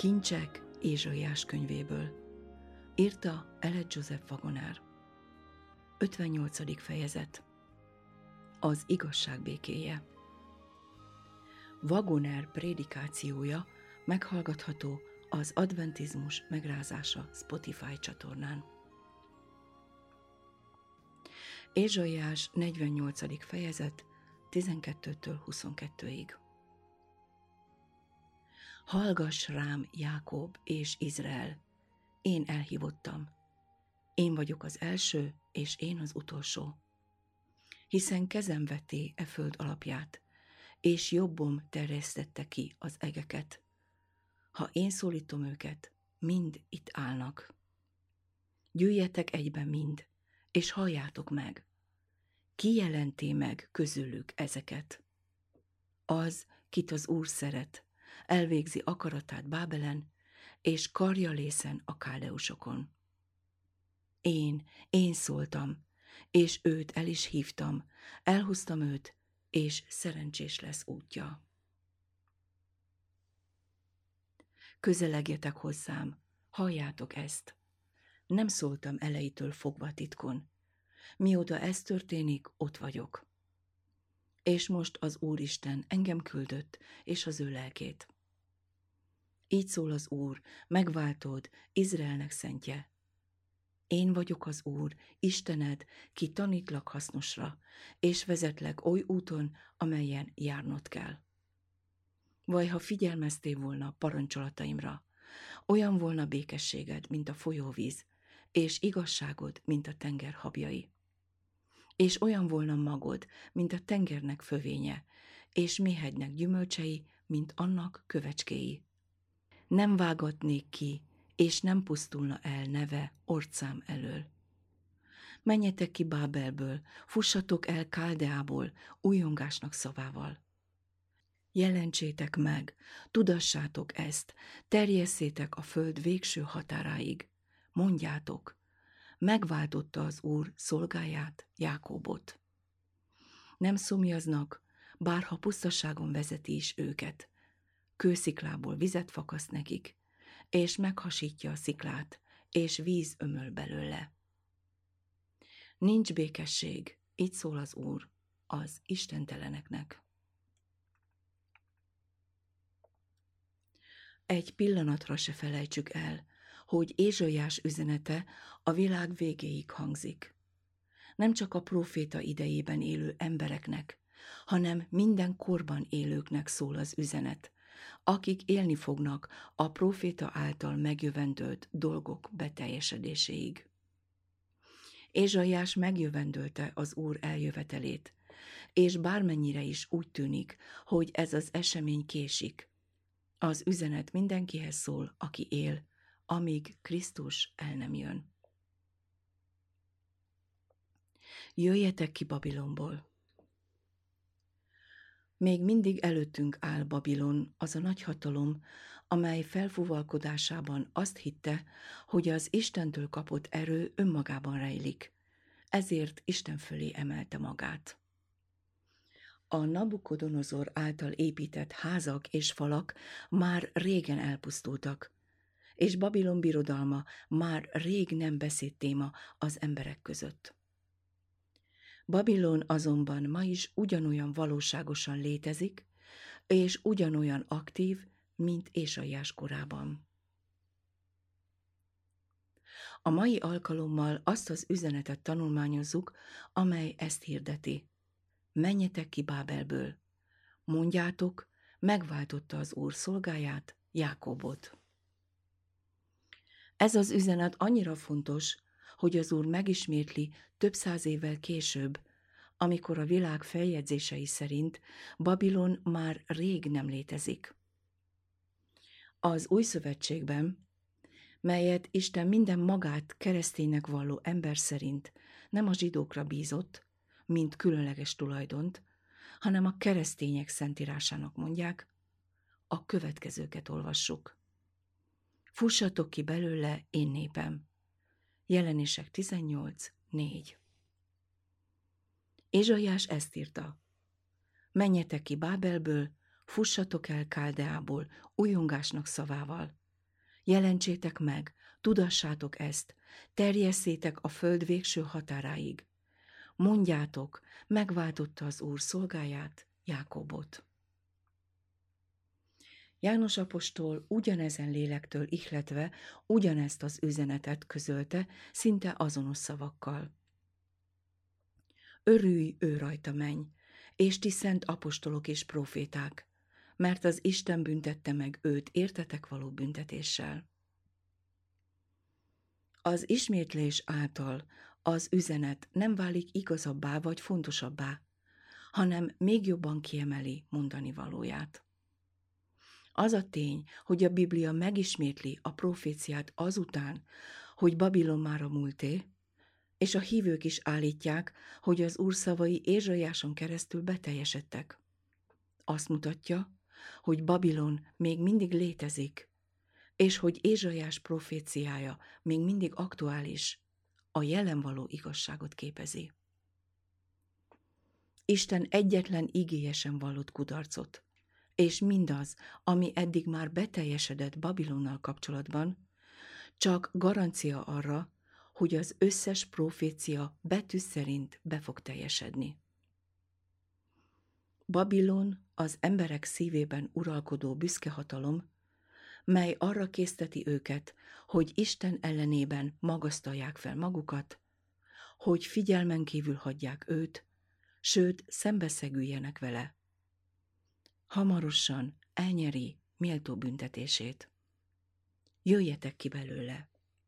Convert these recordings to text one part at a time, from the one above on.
Kincsek Ézsaiás könyvéből. Írta Eled Joseph Wagoner. 58. fejezet. Az igazság békéje. Wagoner prédikációja meghallgatható az Adventizmus megrázása Spotify csatornán. Ézsaiás 48. fejezet 12-től 22-ig. Hallgass rám, Jákob és Izrael, én elhívottam. Én vagyok az első, és én az utolsó. Hiszen kezem vetté e föld alapját, és jobbom terjesztette ki az egeket. Ha én szólítom őket, mind itt állnak. Gyűjjetek egyben mind, és halljátok meg. Ki jelenti meg közülük ezeket? Az, kit az Úr szeret, elvégzi akaratát Bábelen, és karjalészen a káldeusokon. Én szóltam, és őt el is hívtam, elhoztam őt, és szerencsés lesz útja. Közelegjetek hozzám, halljátok ezt. Nem szóltam elejétől fogva titkon. Mióta ez történik, ott vagyok. És most az Úristen engem küldött, és az ő lelkét. Így szól az Úr, megváltód, Izraelnek szentje. Én vagyok az Úr, Istened, ki tanítlak hasznosra, és vezetlek oly úton, amelyen járnod kell. Vaj, ha figyelmeztél volna parancsolataimra, olyan volna békességed, mint a folyóvíz, és igazságod, mint a tenger habjai. És olyan volna magod, mint a tengernek fövénye, és méhegynek gyümölcsei, mint annak kövecskéi. Nem vágatnék ki, és nem pusztulna el neve orcám elől. Menjetek ki Bábelből, fussatok el Káldeából, újongásnak szavával. Jelentsétek meg, tudassátok ezt, terjesszétek a föld végső határáig. Mondjátok, megváltotta az Úr szolgáját, Jákóbot. Nem szomjaznak, bárha pusztaságon vezeti is őket. Kősziklából vizet fakaszt nekik, és meghasítja a sziklát, és víz ömöl belőle. Nincs békesség, így szól az Úr, az istenteleneknek. Egy pillanatra se felejtsük el, hogy Ézsaiás üzenete a világ végéig hangzik. Nem csak a próféta idejében élő embereknek, hanem minden korban élőknek szól az üzenet, akik élni fognak a próféta által megjövendölt dolgok beteljesedéséig. Ézsaiás megjövendölte az Úr eljövetelét, és bármennyire is úgy tűnik, hogy ez az esemény késik, az üzenet mindenkihez szól, aki él, amíg Krisztus el nem jön. Jöjjetek ki Babilonból! Még mindig előttünk áll Babilon, az a nagyhatalom, amely felfúvalkodásában azt hitte, hogy az Istentől kapott erő önmagában rejlik, ezért Isten fölé emelte magát. A Nabukodonozor által épített házak és falak már régen elpusztultak, és Babilon birodalma már rég nem beszédtéma az emberek között. Babilon azonban ma is ugyanolyan valóságosan létezik, és ugyanolyan aktív, mint Ézsaiás korában. A mai alkalommal azt az üzenetet tanulmányozzuk, amely ezt hirdeti. Menjetek ki Bábelből, mondjátok, megváltotta az Úr szolgáját, Jákóbot. Ez az üzenet annyira fontos, hogy az Úr megismétli több száz évvel később, amikor a világ feljegyzései szerint Babilon már rég nem létezik. Az Új Szövetségben, melyet Isten minden magát kereszténynek valló ember szerint nem a zsidókra bízott, mint különleges tulajdont, hanem a keresztények szentírásának mondják, a következőket olvassuk. Fussatok ki belőle, én népem. Jelenések 18:4. Ézsaiás ezt írta. Menjetek ki Bábelből, fussatok el Káldeából, újongásnak szavával. Jelentsétek meg, tudassátok ezt, terjesszétek a föld végső határáig. Mondjátok, megváltotta az Úr szolgáját, Jákobot. János apostol ugyanezen lélektől ihletve ugyanezt az üzenetet közölte, szinte azonos szavakkal. Örülj, ő rajta menj, és ti szent apostolok és proféták, mert az Isten büntette meg őt értetek való büntetéssel. Az ismétlés által az üzenet nem válik igazabbá vagy fontosabbá, hanem még jobban kiemeli mondani valóját. Az a tény, hogy a Biblia megismétli a proféciát azután, hogy Babilon mára múlté, és a hívők is állítják, hogy az Úr szavai Ézsaiáson keresztül beteljesedtek. Azt mutatja, hogy Babilon még mindig létezik, és hogy Ézsaiás proféciája még mindig aktuális, a jelen való igazságot képezi. Isten egyetlen igéje sem vallott kudarcot, és mindaz, ami eddig már beteljesedett Babilonnal kapcsolatban, csak garancia arra, hogy az összes profécia betű szerint be fog teljesedni. Babilon az emberek szívében uralkodó büszke hatalom, mely arra készteti őket, hogy Isten ellenében magasztalják fel magukat, hogy figyelmen kívül hagyják őt, sőt, szembeszegüljenek vele. Hamarosan elnyeri méltó büntetését. Jöjjetek ki belőle!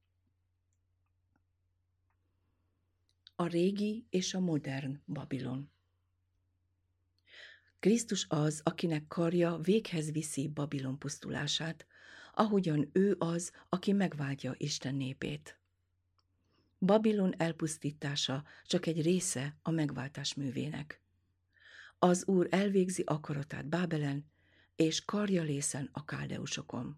A régi és a modern Babilon. Krisztus az, akinek karja véghez viszi Babilon pusztulását, ahogyan ő az, aki megváltja Isten népét. Babilon elpusztítása csak egy része a megváltás művének. Az Úr elvégzi akaratát Bábelen, és karja lészen a káldeusokon.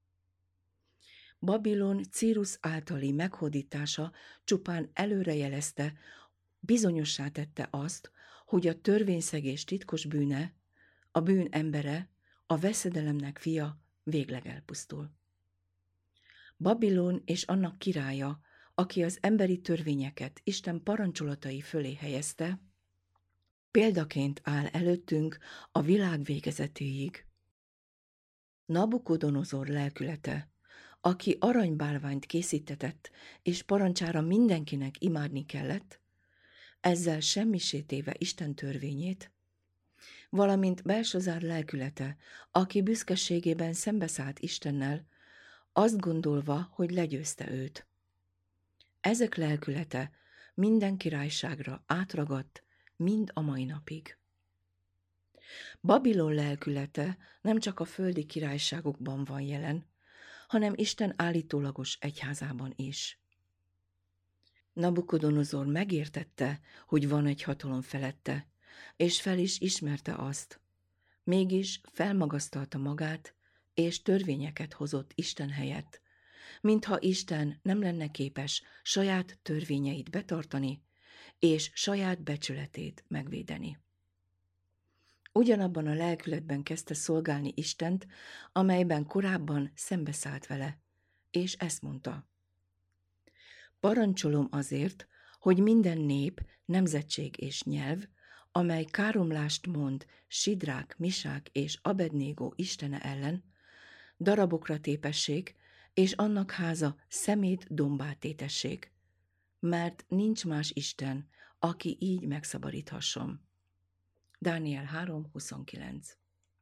Babilon Círus általi meghódítása csupán előrejelezte, bizonyossá tette azt, hogy a törvényszegés titkos bűne, a bűn embere, a veszedelemnek fia végleg elpusztul. Babilon és annak királya, aki az emberi törvényeket Isten parancsolatai fölé helyezte, példaként áll előttünk a világ végezetéig. Nabukodonozor lelkülete, aki aranybálványt készítetett, és parancsára mindenkinek imádni kellett, ezzel semmisé téve Isten törvényét, valamint Belsazár lelkülete, aki büszkeségében szembeszállt Istennel, azt gondolva, hogy legyőzte őt. Ezek lelkülete minden királyságra átragadt, mind a mai napig. Babilon lelkülete nem csak a földi királyságokban van jelen, hanem Isten állítólagos egyházában is. Nabukodonozor megértette, hogy van egy hatalom felette, és fel is ismerte azt. Mégis felmagasztalta magát, és törvényeket hozott Isten helyett, mintha Isten nem lenne képes saját törvényeit betartani, és saját becsületét megvédeni. Ugyanabban a lelkületben kezdte szolgálni Istent, amelyben korábban szembeszállt vele, és ezt mondta: parancsolom azért, hogy minden nép, nemzetség és nyelv, amely káromlást mond Sidrák, Misák és Abednégó istene ellen, darabokra tépessék, és annak háza szemét dombá tétessék, mert nincs más Isten, aki így megszabadíthasson. Dániel 3:29.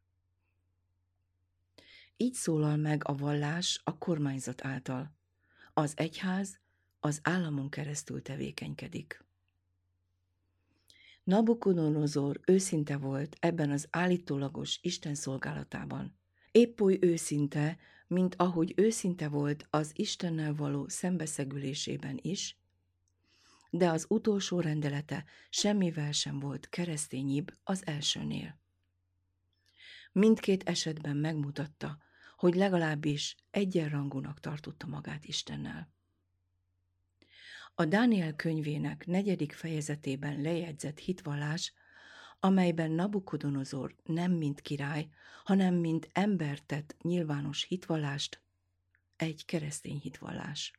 Így szólal meg a vallás a kormányzat által. Az egyház az államon keresztül tevékenykedik. Nabukodonozor őszinte volt ebben az állítólagos Isten szolgálatában. Épp oly őszinte, mint ahogy őszinte volt az Istennel való szembeszegülésében is, de az utolsó rendelete semmivel sem volt keresztényibb az elsőnél. Mindkét esetben megmutatta, hogy legalábbis egyenrangúnak tartotta magát Istennel. A Dániel könyvének 4. fejezetében lejegyzett hitvallás, amelyben Nabukodonozor nem mint király, hanem mint ember tett nyilvános hitvallást, egy keresztény hitvallás.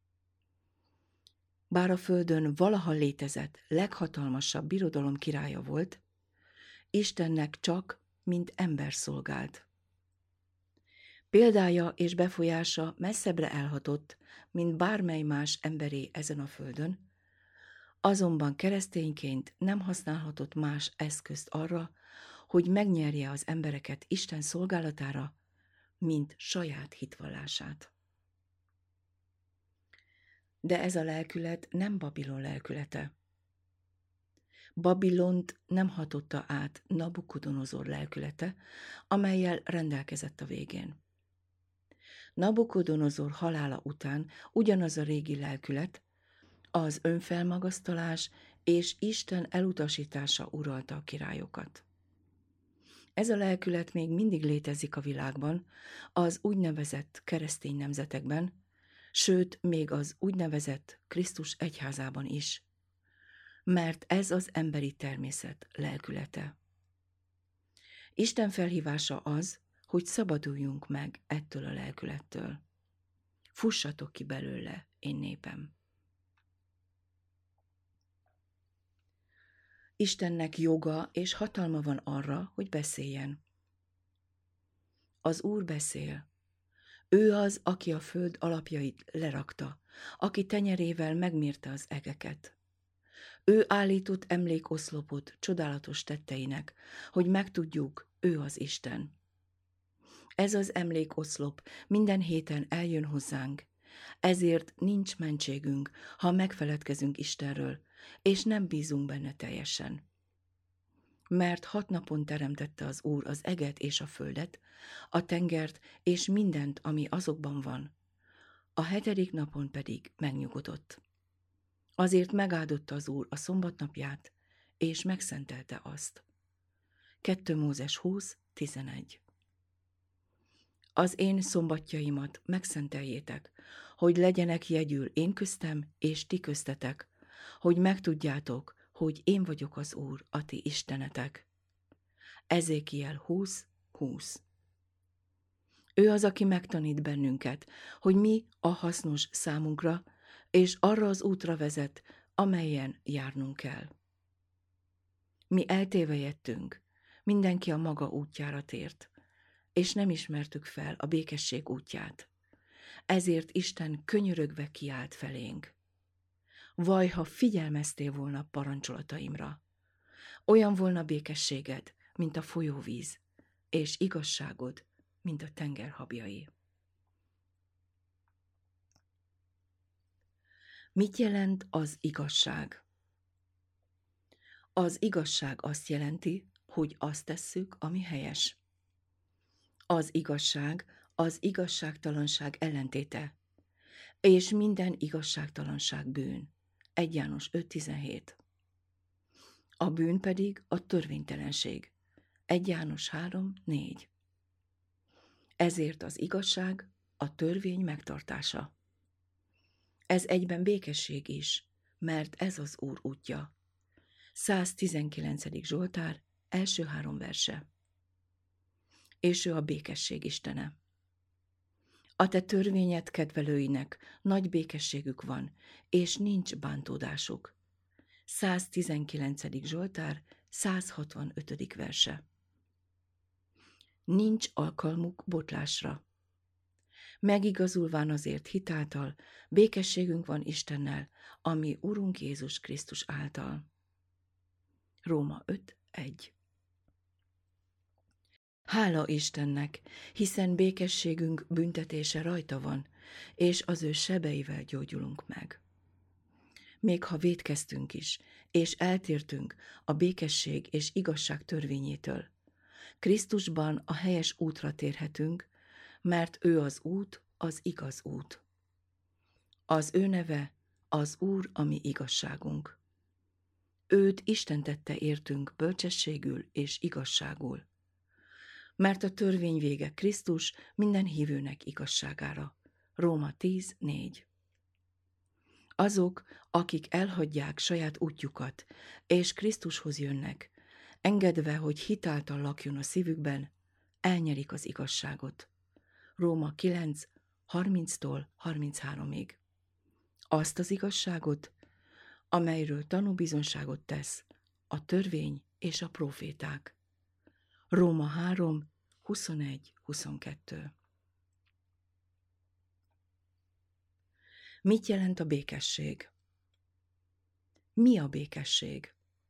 Bár a földön valaha létezett leghatalmasabb birodalom királya volt, Istennek csak, mint ember szolgált. Példája és befolyása messzebbre elhatott, mint bármely más emberé ezen a földön, azonban keresztényként nem használhatott más eszközt arra, hogy megnyerje az embereket Isten szolgálatára, mint saját hitvallását. De ez a lelkület nem Babilon lelkülete. Babilont nem hatotta át Nabukodonozor lelkülete, amellyel rendelkezett a végén. Nabukodonozor halála után ugyanaz a régi lelkület, az önfelmagasztalás és Isten elutasítása uralta a királyokat. Ez a lelkület még mindig létezik a világban, az úgynevezett keresztény nemzetekben, sőt, még az úgynevezett Krisztus egyházában is, mert ez az emberi természet lelkülete. Isten felhívása az, hogy szabaduljunk meg ettől a lelkülettől. Fussatok ki belőle, én népem. Istennek joga és hatalma van arra, hogy beszéljen. Az Úr beszél. Ő az, aki a föld alapjait lerakta, aki tenyerével megmérte az egeket. Ő állított emlékoszlopot csodálatos tetteinek, hogy megtudjuk, ő az Isten. Ez az emlékoszlop minden héten eljön hozzánk, ezért nincs mentségünk, ha megfeledkezünk Istenről, és nem bízunk benne teljesen. Mert 6 napon teremtette az Úr az eget és a földet, a tengert és mindent, ami azokban van. A 7. napon pedig megnyugodott. Azért megáldotta az Úr a szombatnapját, és megszentelte azt. 2 Mózes 20:11. Az én szombatjaimat megszenteljétek, hogy legyenek jegyül én köztem és ti köztetek, hogy megtudjátok, hogy én vagyok az Úr, a ti istenetek. Ezékiel 20:20. Ő az, aki megtanít bennünket, hogy mi a hasznos számunkra, és arra az útra vezet, amelyen járnunk kell. Mi eltévejedtünk, mindenki a maga útjára tért, és nem ismertük fel a békesség útját. Ezért Isten könyörögve kiált felénk. Vaj, ha figyelmeztél volna parancsolataimra. Olyan volna békességed, mint a folyóvíz, és igazságod, mint a tenger habjai. Mit jelent az igazság? Az igazság azt jelenti, hogy azt tesszük, ami helyes. Az igazság az igazságtalanság ellentéte, és minden igazságtalanság bűn. 1 János 5:17. A bűn pedig a törvénytelenség. 1 János 3:4. Ezért az igazság a törvény megtartása. Ez egyben békesség is, mert ez az Úr útja. 119. Zsoltár, első 3 verse. És ő a békesség istene. A te törvényed kedvelőinek nagy békességük van, és nincs bántódásuk. 119. Zsoltár, 165. verse. Nincs alkalmuk botlásra. Megigazulván azért hitáltal, békességünk van Istennel, ami Urunk Jézus Krisztus által. Róma 5:1. Hála Istennek, hiszen békességünk büntetése rajta van, és az ő sebeivel gyógyulunk meg. Még ha vétkeztünk is, és eltértünk a békesség és igazság törvényétől, Krisztusban a helyes útra térhetünk, mert ő az út, az igaz út. Az ő neve az Úr, a mi igazságunk. Őt Isten tette értünk bölcsességül és igazságul. Mert a törvény vége Krisztus minden hívőnek igazságára. Róma 10:4. Azok, akik elhagyják saját útjukat, és Krisztushoz jönnek, engedve, hogy hitáltal lakjon a szívükben, elnyerik az igazságot. Róma 9, 30-tól 33-ig. Azt az igazságot, amelyről tanúbizonyságot tesz a törvény és a próféták. Róma 3, 21-22. Mit jelent a békesség? Mi a békesség?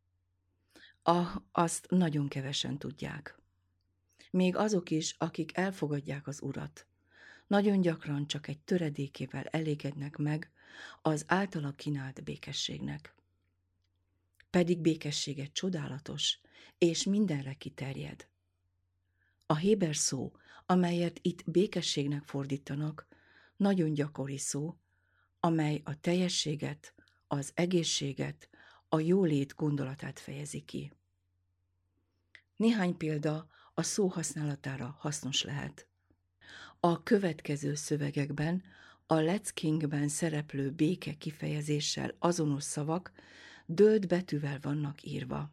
Azt nagyon kevesen tudják. Még azok is, akik elfogadják az Urat, nagyon gyakran csak egy töredékével elégednek meg az általa kínált békességnek. Pedig békessége csodálatos, és mindenre kiterjed. A héber szó, amelyet itt békességnek fordítanak, nagyon gyakori szó, amely a teljességet, az egészséget, a jólét gondolatát fejezi ki. Néhány példa a szó használatára hasznos lehet. A következő szövegekben a Let's Kingben szereplő béke kifejezéssel azonos szavak dölt betűvel vannak írva.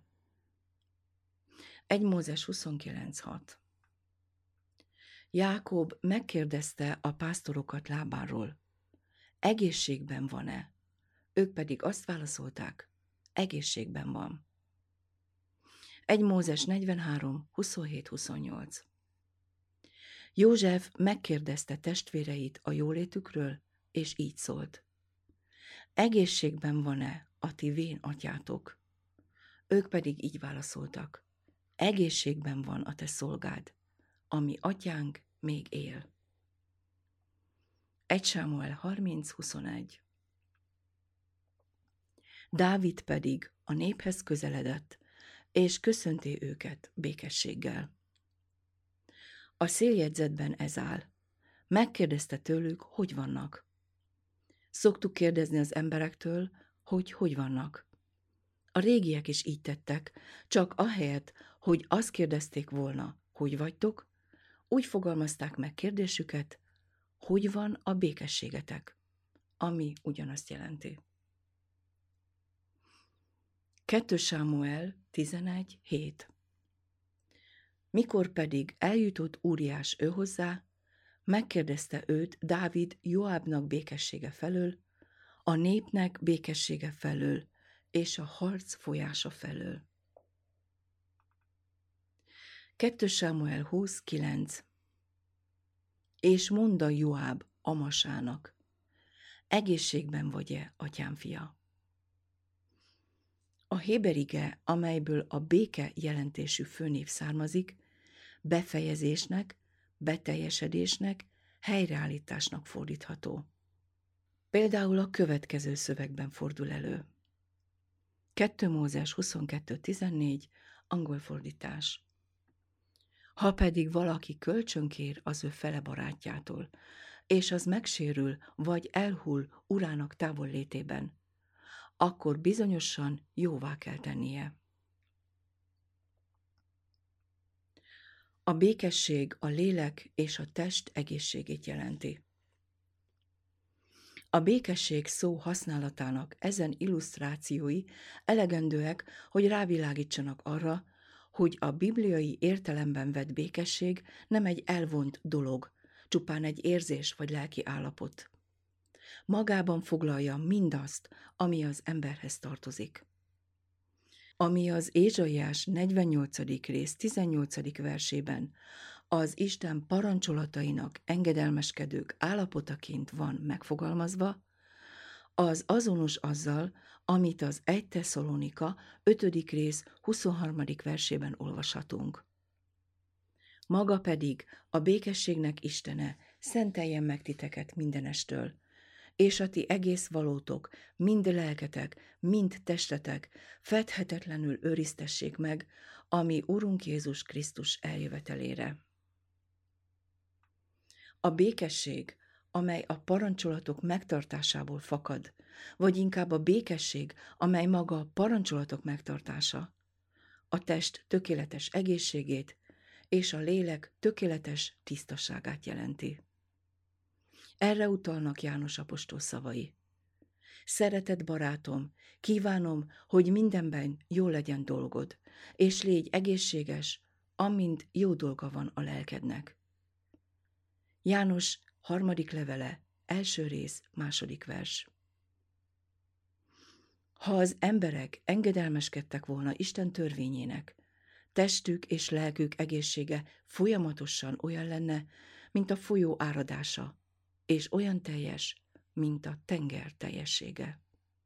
1 Mózes 29.6. Jákob megkérdezte a pásztorokat Lábánról, egészségben van-e? Ők pedig azt válaszolták, egészségben van. 1 Mózes 43, 27-28. József megkérdezte testvéreit a jólétükről, és így szólt. Egészségben van-e a ti vén atyátok? Ők pedig így válaszoltak. Egészségben van a te szolgád, ami atyánk még él. 1 Sámuel 30-21. Dávid pedig a néphez közeledett, és köszönti őket békességgel. A széljegyzetben ez áll. Megkérdezte tőlük, hogy vannak. Szoktuk kérdezni az emberektől, hogy vannak. A régiek is így tettek, csak ahelyett, hogy azt kérdezték volna, hogy vagytok, úgy fogalmazták meg kérdésüket, hogy van a békességetek, ami ugyanazt jelenti. 2 Sámuel 11.7. Mikor pedig eljutott Úriás őhozzá, megkérdezte őt Dávid Joábnak békessége felől, a népnek békessége felől, és a harc folyása felől. 2 Sámuel 20.9. És mondta Joáb Amasának, egészségben vagy-e, atyám fia? A héberige, amelyből a béke jelentésű főnév származik, befejezésnek, beteljesedésnek, helyreállításnak fordítható. Például a következő szövegben fordul elő. 2 Mózes 22.14, angol fordítás. Ha pedig valaki kölcsönkér az ő fele barátjától, és az megsérül vagy elhull urának távollétében, akkor bizonyosan jóvá kell tennie. A békesség a lélek és a test egészségét jelenti. A békesség szó használatának ezen illusztrációi elegendőek, hogy rávilágítsanak arra, hogy a bibliai értelemben vett békesség nem egy elvont dolog, csupán egy érzés vagy lelki állapot. Magában foglalja mindazt, ami az emberhez tartozik. Ami az Ézsaiás 48. rész 18. versében az Isten parancsolatainak engedelmeskedők állapotaként van megfogalmazva, az azonos azzal, amit az 1 Tesszalonika 5. rész 23. versében olvashatunk. Maga pedig a békességnek Istene szenteljen meg titeket mindenestől, és a ti egész valótok, mind lelketek, mind testetek fedhetetlenül őriztessék meg, ami Urunk Jézus Krisztus eljövetelére. A békesség, amely a parancsolatok megtartásából fakad, vagy inkább a békesség, amely maga a parancsolatok megtartása, a test tökéletes egészségét és a lélek tökéletes tisztaságát jelenti. Erre utalnak János apostol szavai. Szeretett barátom, kívánom, hogy mindenben jól legyen dolgod, és légy egészséges, amint jó dolga van a lelkednek. János harmadik levele, első rész, második vers. Ha az emberek engedelmeskedtek volna Isten törvényének, testük és lelkük egészsége folyamatosan olyan lenne, mint a folyó áradása, és olyan teljes, mint a tenger teljessége.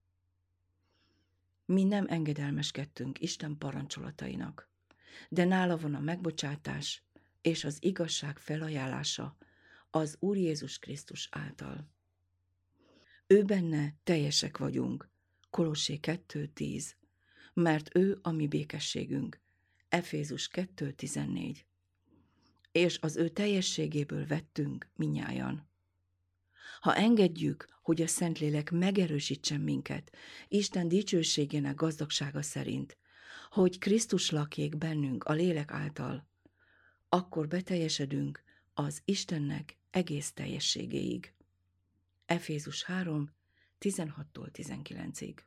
Mi nem engedelmeskedtünk Isten parancsolatainak, de nála van a megbocsátás és az igazság felajánlása az Úr Jézus Krisztus által. Ő benne teljesek vagyunk, Kolossé 2:10, mert ő a mi békességünk, Efézus 2:14, és az ő teljességéből vettünk minnyájan. Ha engedjük, hogy a Szentlélek megerősítsen minket Isten dicsőségének gazdagsága szerint, hogy Krisztus lakjék bennünk a lélek által, akkor beteljesedünk az Istennek egész teljességéig. Efézus 3, 16-tól 19-ig.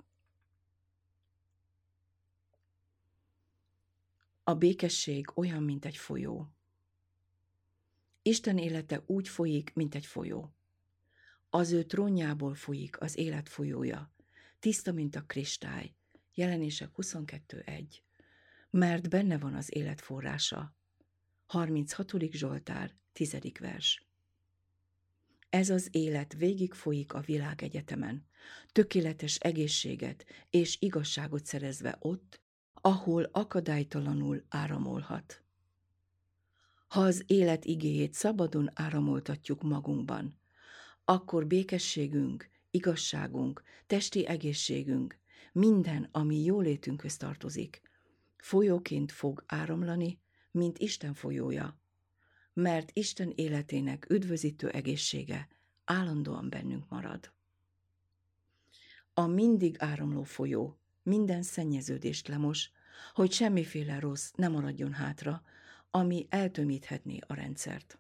A békesség olyan, mint egy folyó. Isten élete úgy folyik, mint egy folyó. Az ő trónjából folyik az élet folyója, tiszta, mint a kristály, Jelenések 22:1, mert benne van az élet forrása. 36. Zsoltár, 10. vers. Ez az élet végig folyik a világegyetemen, tökéletes egészséget és igazságot szerezve ott, ahol akadálytalanul áramolhat. Ha az élet igéjét szabadon áramoltatjuk magunkban, akkor békességünk, igazságunk, testi egészségünk, minden, ami jólétünkhöz tartozik, folyóként fog áramlani, mint Isten folyója, mert Isten életének üdvözítő egészsége állandóan bennünk marad. A mindig áramló folyó minden szennyeződést lemos, hogy semmiféle rossz ne maradjon hátra, ami eltömíthetné a rendszert.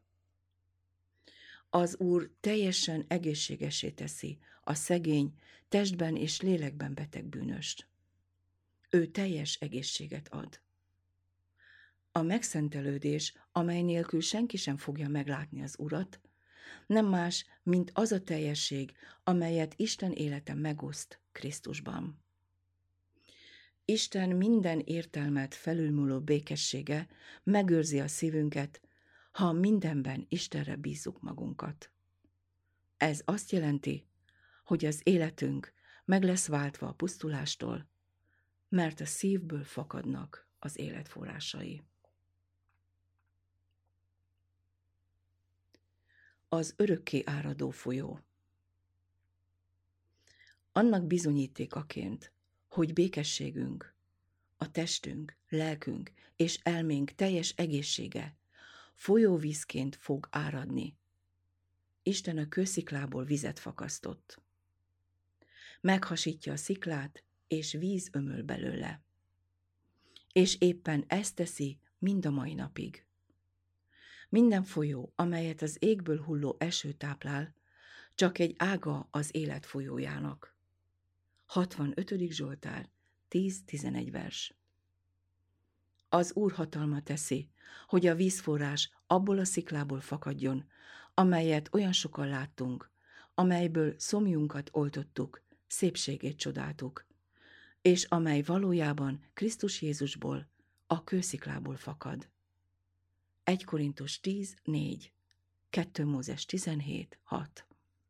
Az Úr teljesen egészségessé teszi a szegény, testben és lélekben beteg bűnöst. Ő teljes egészséget ad. A megszentelődés, amely nélkül senki sem fogja meglátni az Urat, nem más, mint az a teljesség, amelyet Isten élete megoszt Krisztusban. Isten minden értelmet felülmúló békessége megőrzi a szívünket, ha mindenben Istenre bízzuk magunkat. Ez azt jelenti, hogy az életünk meg lesz váltva a pusztulástól, mert a szívből fakadnak az élet forrásai. Az örökké áradó folyó. Annak bizonyítékaként, hogy békességünk, a testünk, lelkünk és elménk teljes egészsége folyóvízként fog áradni. Isten a kősziklából vizet fakasztott. Meghasítja a sziklát, és víz ömöl belőle. És éppen ezt teszi mind a mai napig. Minden folyó, amelyet az égből hulló eső táplál, csak egy ága az élet folyójának. 65. Zsoltár, 10-11 vers. Az Úr hatalma teszi, hogy a vízforrás abból a sziklából fakadjon, amelyet olyan sokan láttunk, amelyből szomjunkat oltottuk, szépségét csodáltuk, és amely valójában Krisztus Jézusból, a kősziklából fakad. 1 Korintus 10:4, 2 Mózes 17:6.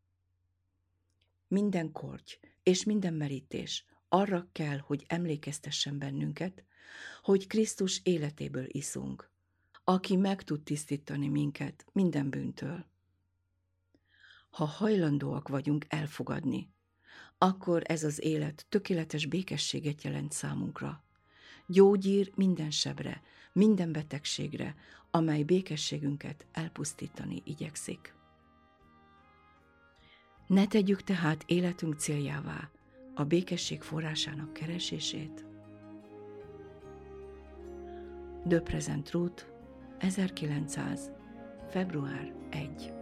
Minden korty és minden merítés arra kell, hogy emlékeztessen bennünket, hogy Krisztus életéből iszunk, aki meg tud tisztítani minket minden bűntől. Ha hajlandóak vagyunk elfogadni, akkor ez az élet tökéletes békességet jelent számunkra. Gyógyír minden sebre, minden betegségre, amely békességünket elpusztítani igyekszik. Ne tegyük tehát életünk céljává a békesség forrásának keresését. De Present Truth, 1900. február 1.